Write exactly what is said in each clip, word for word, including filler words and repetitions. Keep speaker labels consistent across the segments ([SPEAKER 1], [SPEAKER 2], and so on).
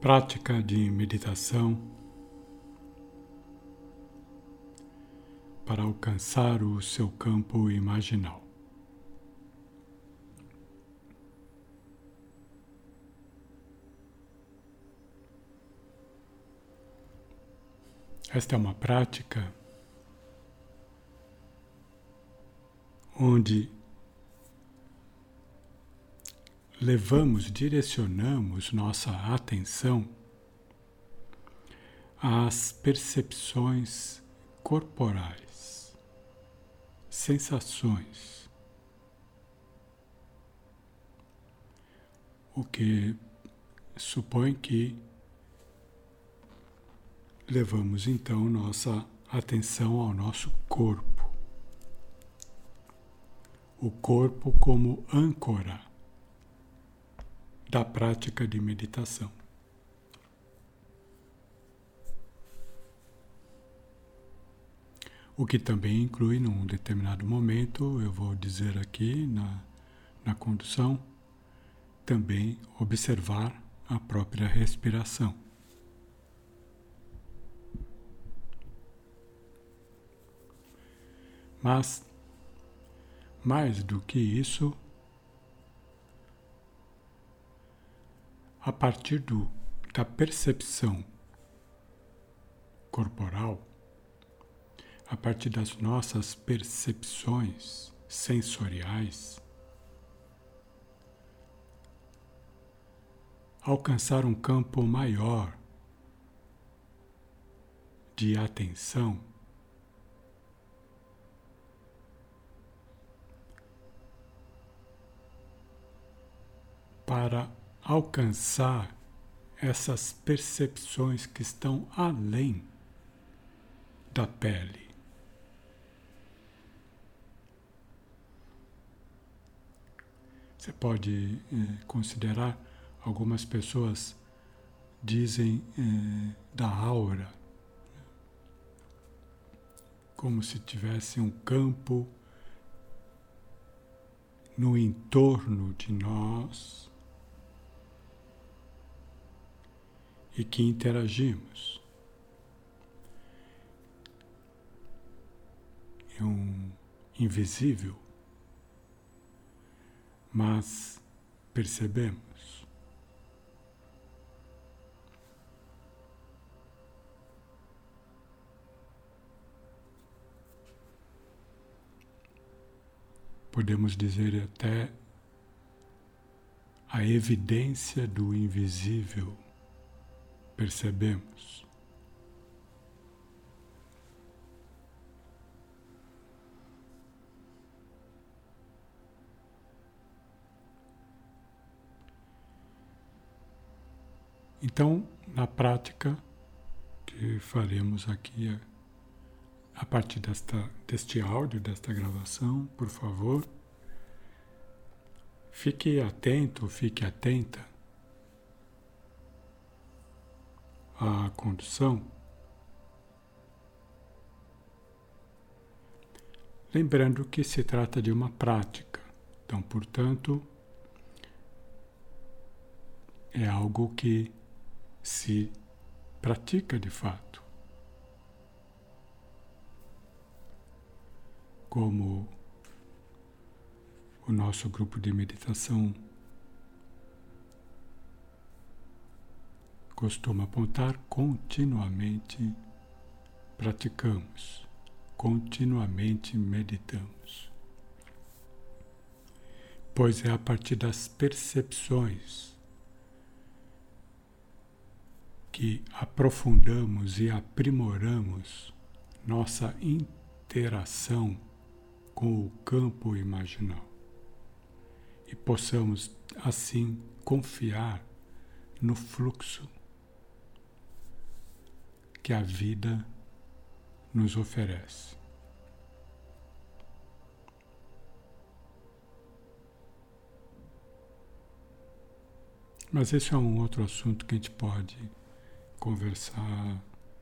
[SPEAKER 1] prática de meditação para alcançar o seu campo imaginal. Esta é uma prática onde levamos, direcionamos nossa atenção às percepções corporais, sensações, o que supõe que levamos então nossa atenção ao nosso corpo. O corpo como âncora da prática de meditação. O que também inclui, num determinado momento, eu vou dizer aqui na, na condução, também observar a própria respiração. Mas, mais do que isso, a partir do, da percepção corporal, a partir das nossas percepções sensoriais, alcançar um campo maior de atenção para alcançar essas percepções que estão além da pele. Você pode eh, considerar, algumas pessoas dizem eh, da aura, como se tivesse um campo no entorno de nós e que interagimos. É um invisível, mas percebemos. Podemos dizer até a evidência do invisível. Percebemos. Então, na prática que faremos aqui a, a partir desta, deste áudio, desta gravação, por favor, fique atento, fique atenta à condução, lembrando que se trata de uma prática. Então, portanto, é algo que se pratica de fato. Como o nosso grupo de meditação costuma apontar, continuamente praticamos, continuamente meditamos. Pois é a partir das percepções que aprofundamos e aprimoramos nossa interação com o campo imaginal e possamos, assim, confiar no fluxo que a vida nos oferece. Mas esse é um outro assunto que a gente pode conversar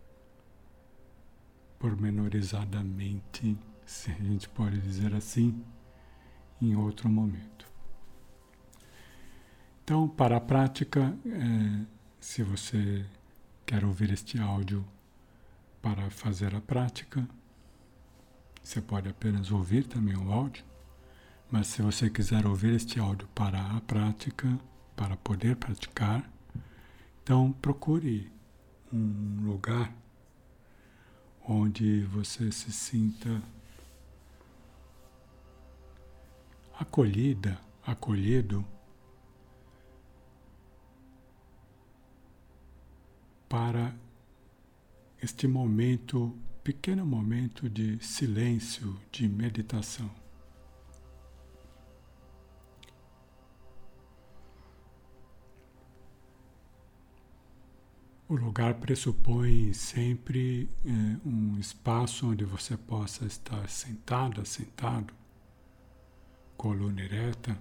[SPEAKER 1] pormenorizadamente, se a gente pode dizer assim, em outro momento. Então, para a prática, é, Se você quer ouvir este áudio para fazer a prática, você pode apenas ouvir também o áudio, mas se você quiser ouvir este áudio para a prática, para poder praticar, então procure um lugar onde você se sinta acolhida, acolhido para este momento, pequeno momento de silêncio, de meditação. O lugar pressupõe sempre é, um espaço onde você possa estar sentada, sentado, coluna ereta,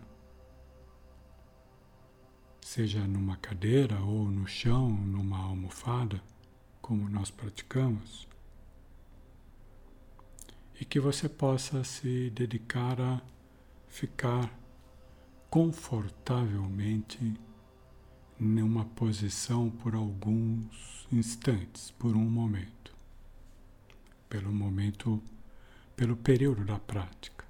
[SPEAKER 1] seja numa cadeira ou no chão, numa almofada, como nós praticamos, e que você possa se dedicar a ficar confortavelmente numa posição por alguns instantes, por um momento, pelo momento, pelo período da prática.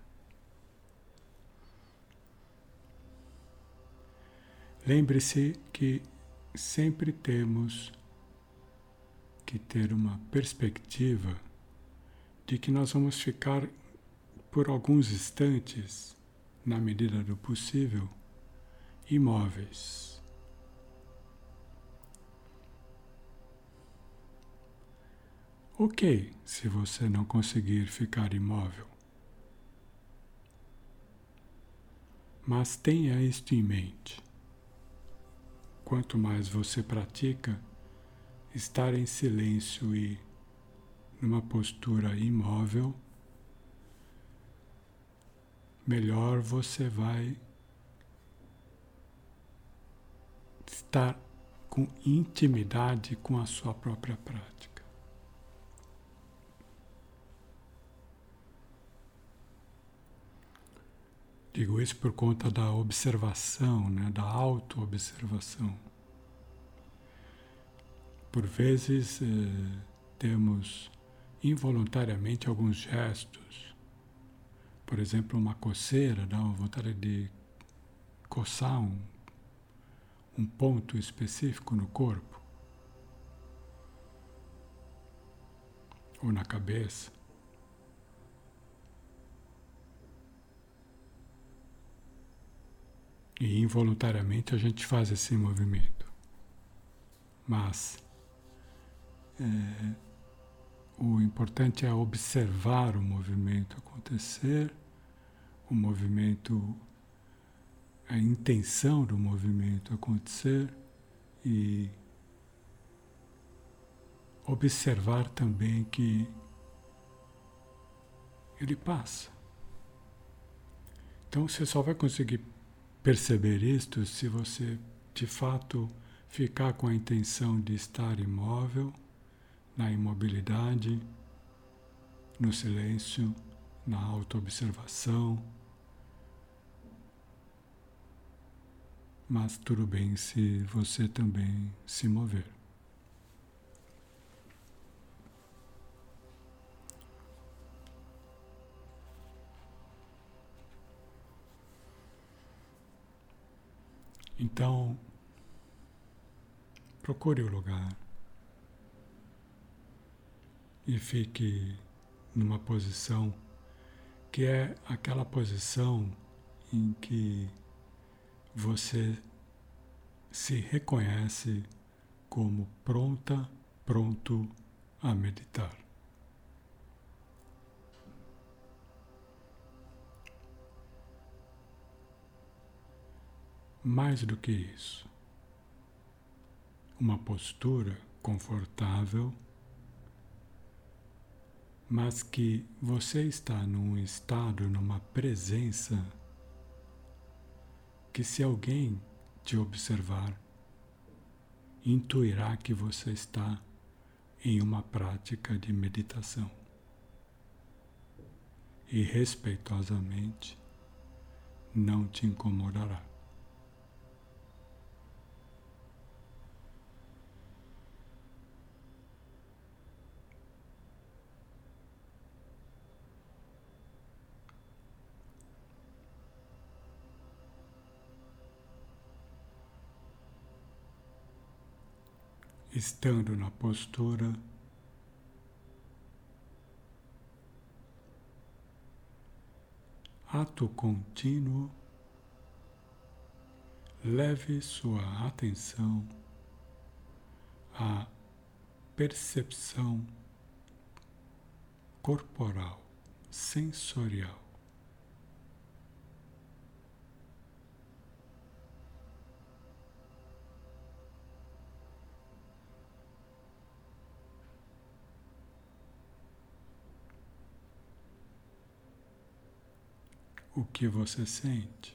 [SPEAKER 1] Lembre-se que sempre temos que ter uma perspectiva de que nós vamos ficar por alguns instantes, na medida do possível, imóveis. Ok, se você não conseguir ficar imóvel. Mas tenha isto em mente. Quanto mais você pratica estar em silêncio e numa postura imóvel, melhor você vai estar com intimidade com a sua própria prática. Digo isso por conta da observação, né, da auto-observação. Por vezes eh, temos involuntariamente alguns gestos. Por exemplo, uma coceira, dá uma vontade de coçar um, um ponto específico no corpo ou na cabeça. E involuntariamente a gente faz esse movimento. Mas é, o importante é observar o movimento acontecer, o movimento, a intenção do movimento acontecer e observar também que ele passa. Então você só vai conseguir perceber isto se você, de fato, ficar com a intenção de estar imóvel, na imobilidade, no silêncio, na autoobservação. Mas tudo bem se você também se mover. Então, procure o lugar e fique numa posição que é aquela posição em que você se reconhece como pronta, pronto a meditar. Mais do que isso, uma postura confortável, mas que você está num estado, numa presença, que se alguém te observar, intuirá que você está em uma prática de meditação. E respeitosamente não te incomodará. estando na postura, ato contínuo, leve sua atenção à percepção corporal, sensorial. O que você sente?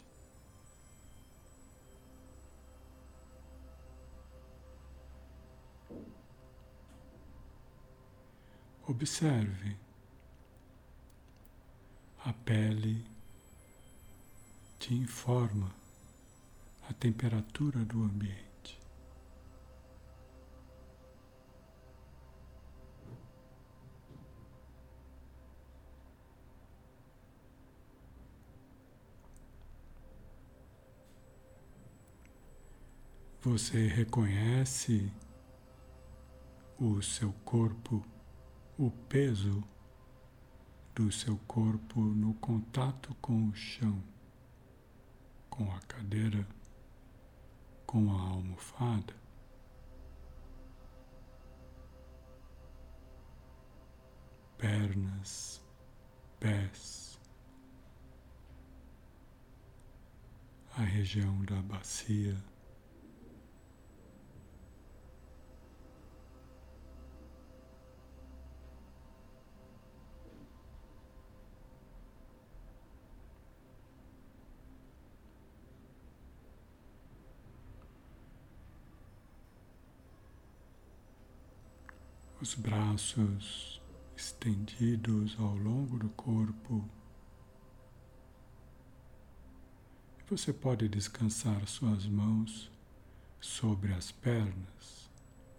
[SPEAKER 1] Observe. A pele te informa a temperatura do ambiente. Você reconhece o seu corpo, o peso do seu corpo no contato com o chão, com a cadeira, com a almofada. Pernas, pés, a região da bacia. Os braços estendidos ao longo do corpo. Você pode descansar suas mãos sobre as pernas,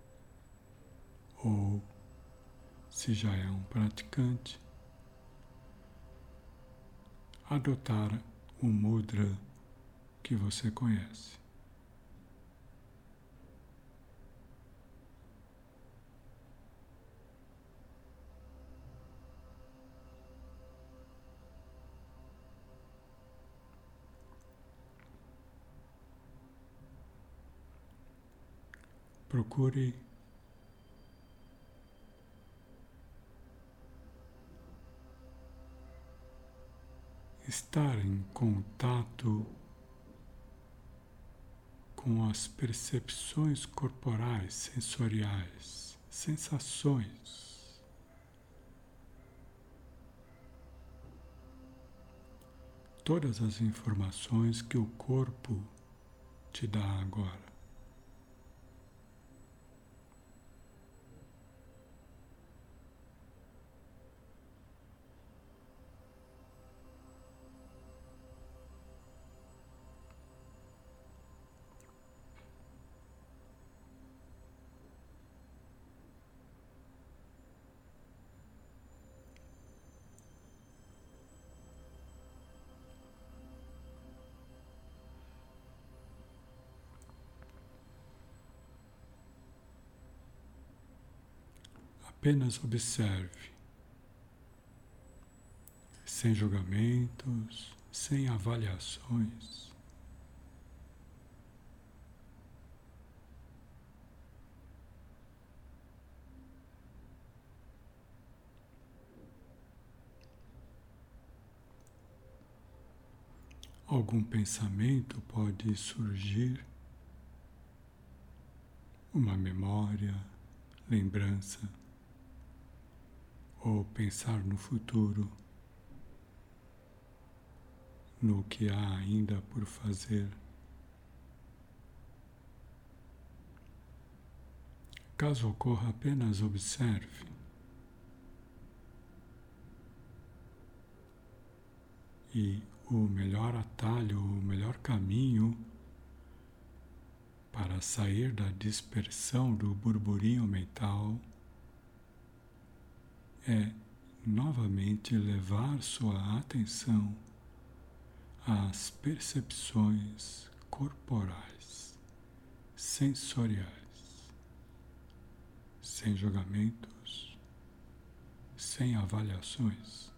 [SPEAKER 1] ou, se já é um praticante, adotar o mudra que você conhece. Procure estar em contato com as percepções corporais, sensoriais, sensações. Todas as informações que o corpo te dá agora. Apenas observe, sem julgamentos, sem avaliações. Algum pensamento pode surgir, uma memória, lembrança, ou pensar no futuro, no que há ainda por fazer. Caso ocorra, apenas observe. E o melhor atalho, o melhor caminho para sair da dispersão do burburinho mental é novamente levar sua atenção às percepções corporais, sensoriais. sem julgamentos, sem avaliações.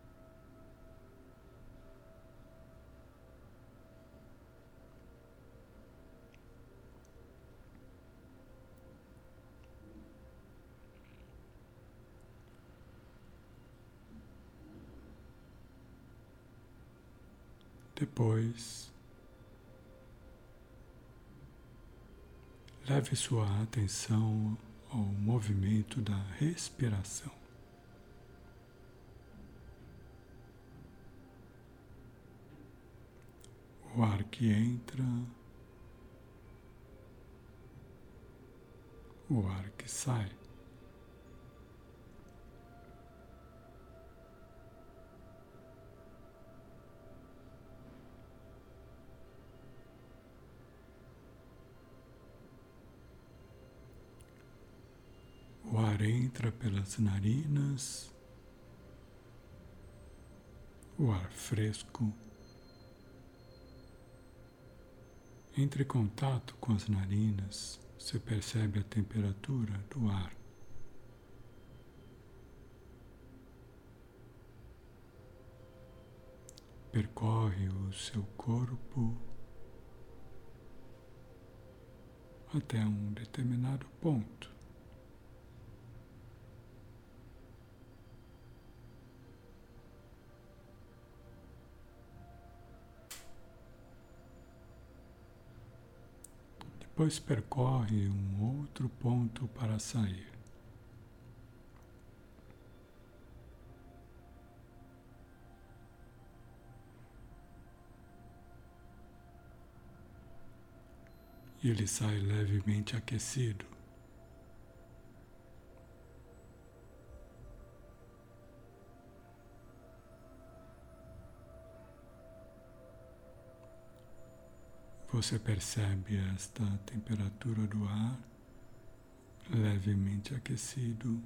[SPEAKER 1] Depois, leve sua atenção ao movimento da respiração. O ar que entra, o ar que sai. O ar entra pelas narinas, o ar fresco entra em contato com as narinas, você percebe a temperatura do ar. Percorre o seu corpo até um determinado ponto. Depois percorre um outro ponto para sair. E ele sai levemente aquecido. Você percebe esta temperatura do ar levemente aquecido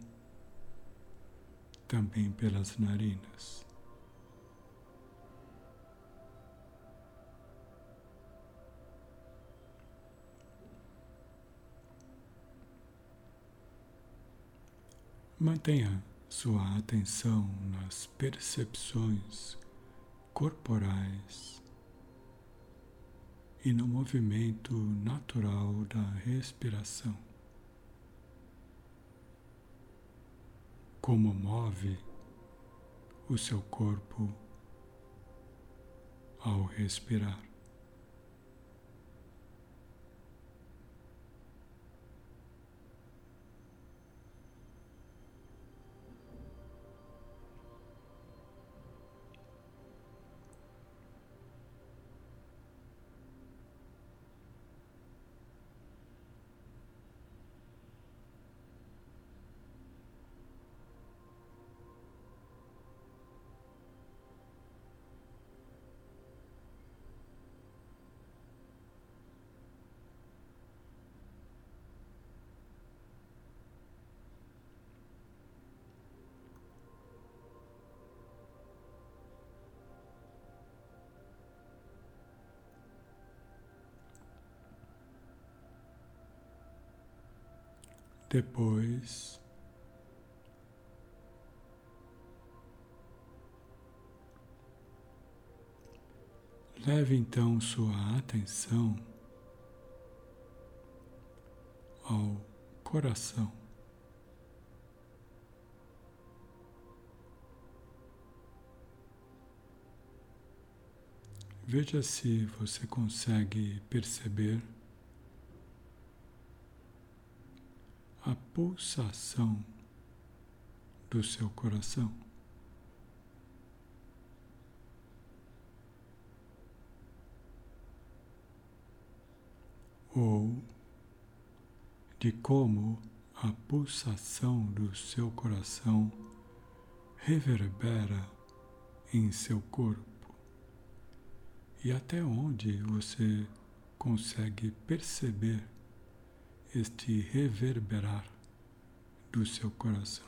[SPEAKER 1] também pelas narinas. Mantenha sua atenção nas percepções corporais e no movimento natural da respiração. Como move o seu corpo ao respirar. Depois, leve então sua atenção ao coração. Veja se você consegue perceber a pulsação do seu coração. Ou de como a pulsação do seu coração reverbera em seu corpo e até onde você consegue perceber este reverberar do seu coração.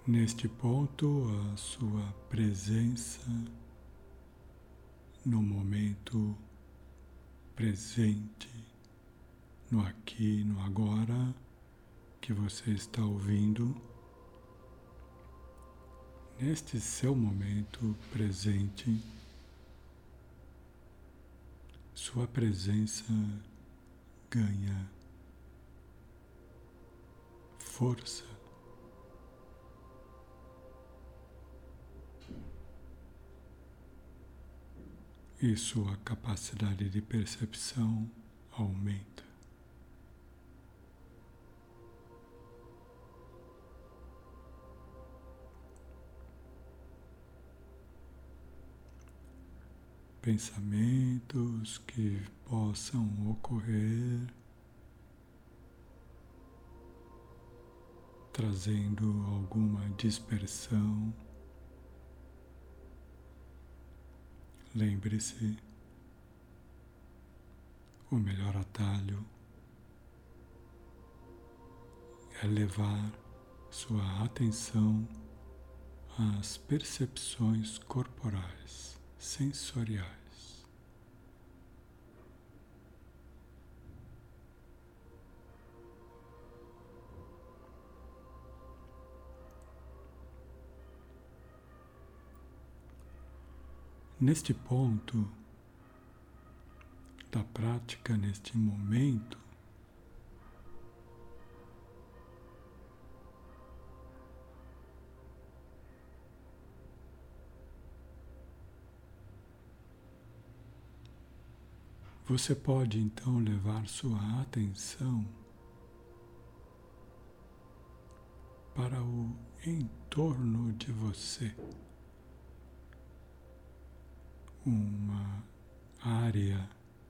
[SPEAKER 1] Neste ponto, a sua presença no momento presente, no aqui, no agora, que você está ouvindo, neste seu momento presente, sua presença ganha força. E sua capacidade de percepção aumenta. Pensamentos que possam ocorrer, trazendo alguma dispersão. Lembre-se, o melhor atalho é levar sua atenção às percepções corporais, sensoriais. Neste ponto da prática, neste momento, você pode então levar sua atenção para o entorno de você. Uma área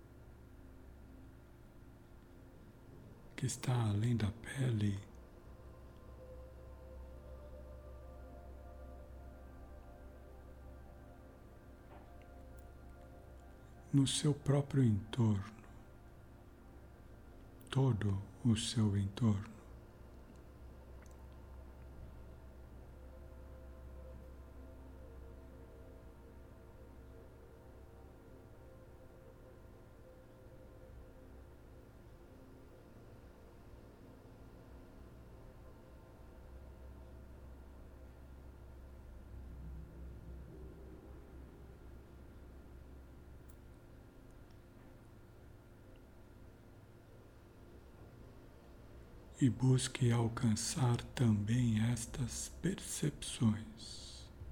[SPEAKER 1] que está além da pele, no seu próprio entorno, todo o seu entorno. E busque alcançar também estas percepções.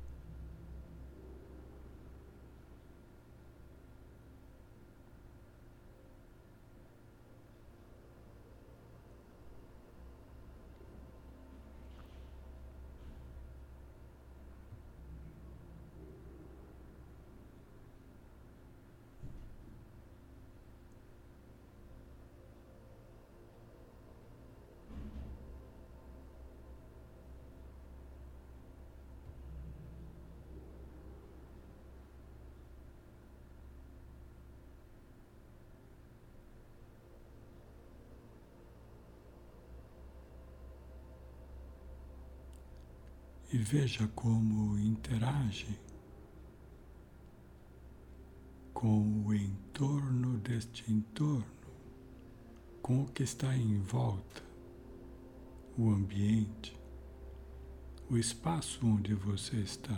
[SPEAKER 1] E veja como interage com o entorno deste entorno, com o que está em volta, o ambiente, o espaço onde você está.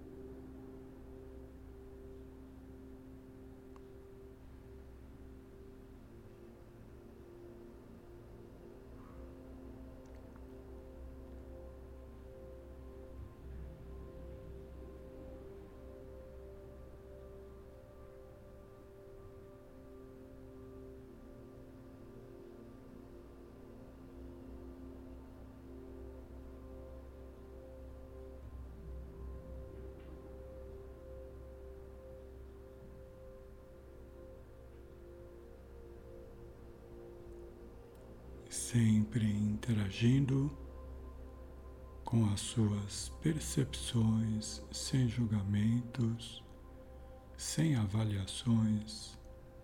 [SPEAKER 1] Sempre interagindo com as suas percepções, sem julgamentos, sem avaliações,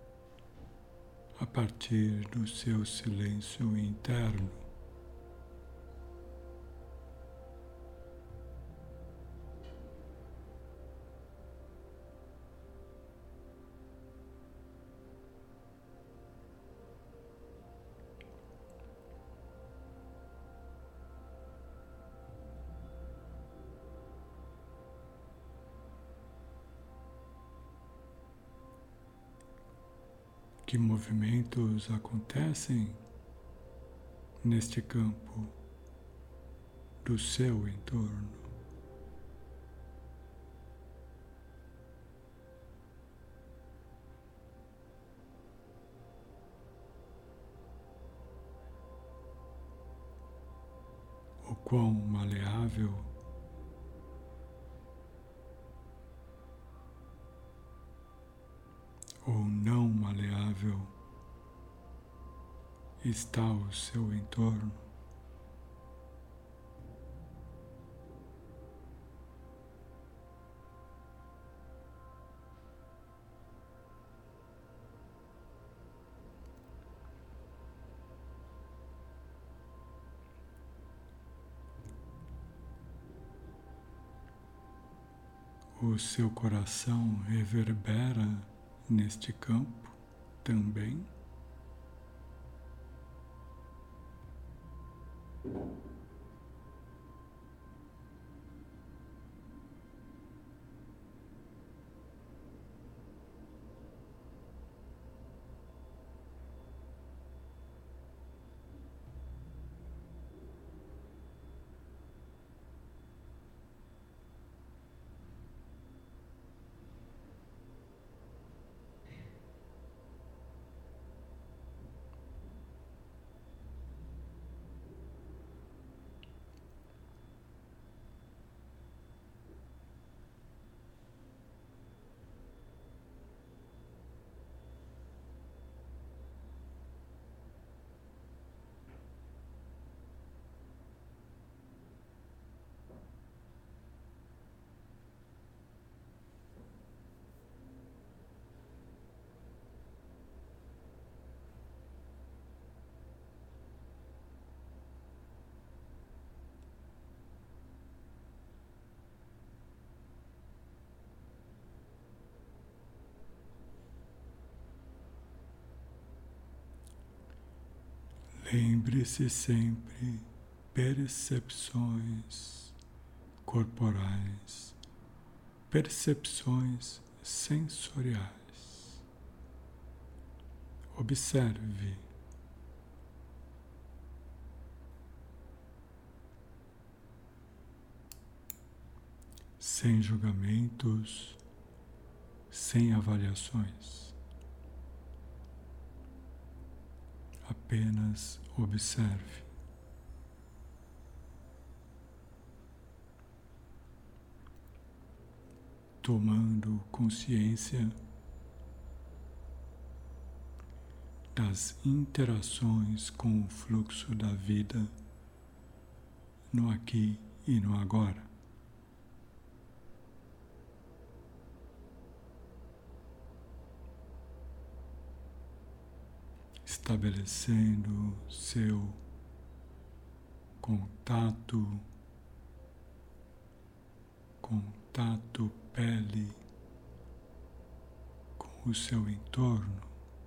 [SPEAKER 1] a partir do seu silêncio interno. Que movimentos acontecem neste campo do seu entorno? O quão maleável ou não maleável está o seu entorno. O seu coração reverbera neste campo também. Lembre-se sempre, percepções corporais, percepções sensoriais. Observe. Sem julgamentos, sem avaliações. Apenas observe. Tomando consciência das interações com o fluxo da vida no aqui e no agora. Estabelecendo seu contato, contato pele com o seu entorno,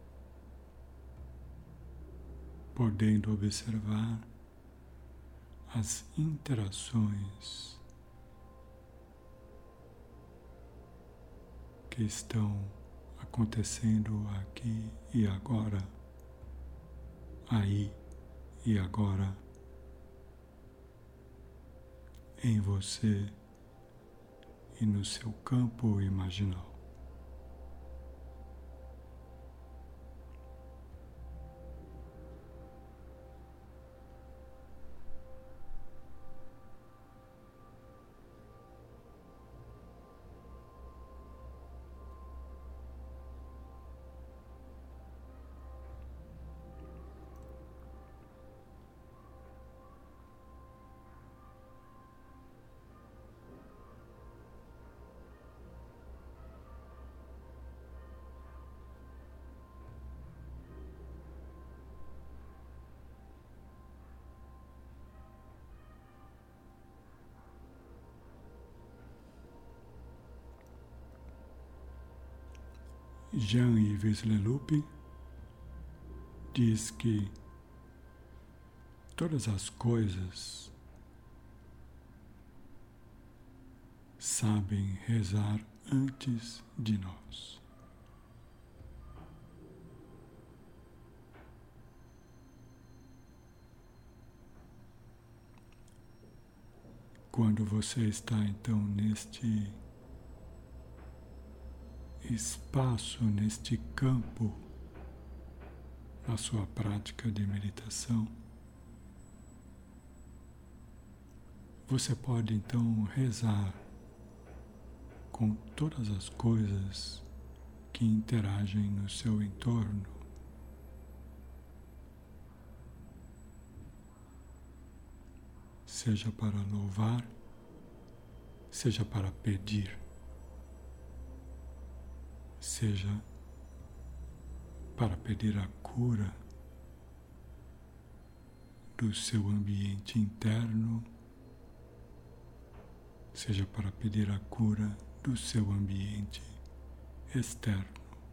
[SPEAKER 1] podendo observar as interações que estão acontecendo aqui e agora. Aí e agora, em você e no seu campo imaginal. Jean-Yves Leloup diz que todas as coisas sabem rezar antes de nós. Quando você está então neste espaço, neste campo, na sua prática de meditação, você pode então rezar com todas as coisas que interagem no seu entorno. Seja para louvar, seja para pedir, seja para pedir a cura do seu ambiente interno, seja para pedir a cura do seu ambiente externo.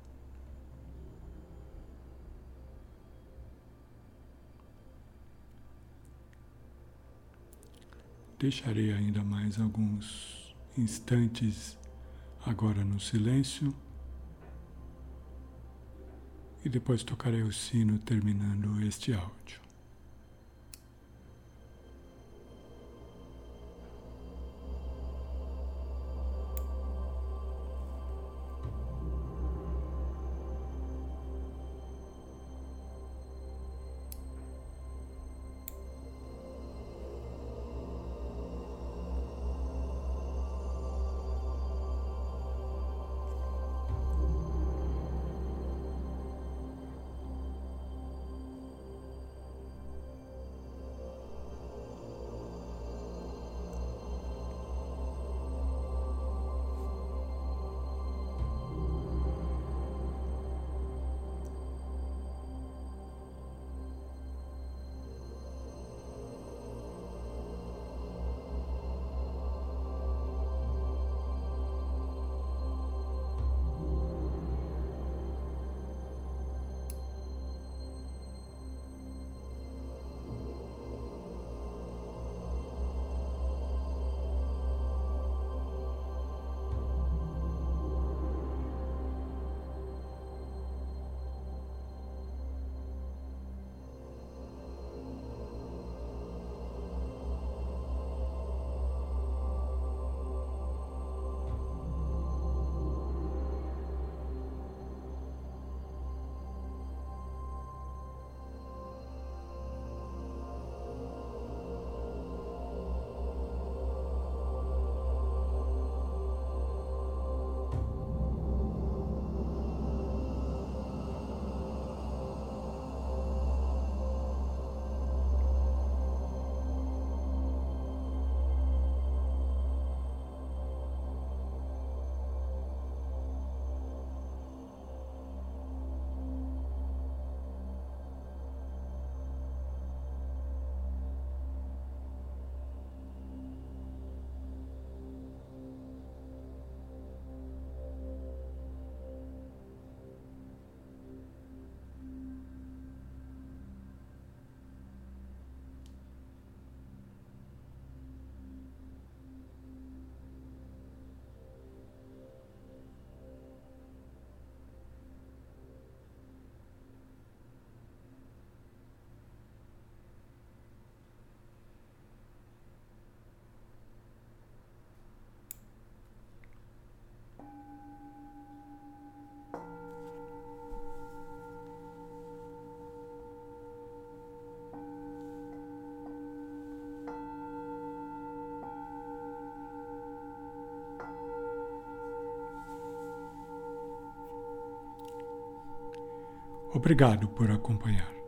[SPEAKER 1] Deixarei ainda mais alguns instantes agora no silêncio e depois tocarei o sino terminando este áudio. Obrigado por acompanhar.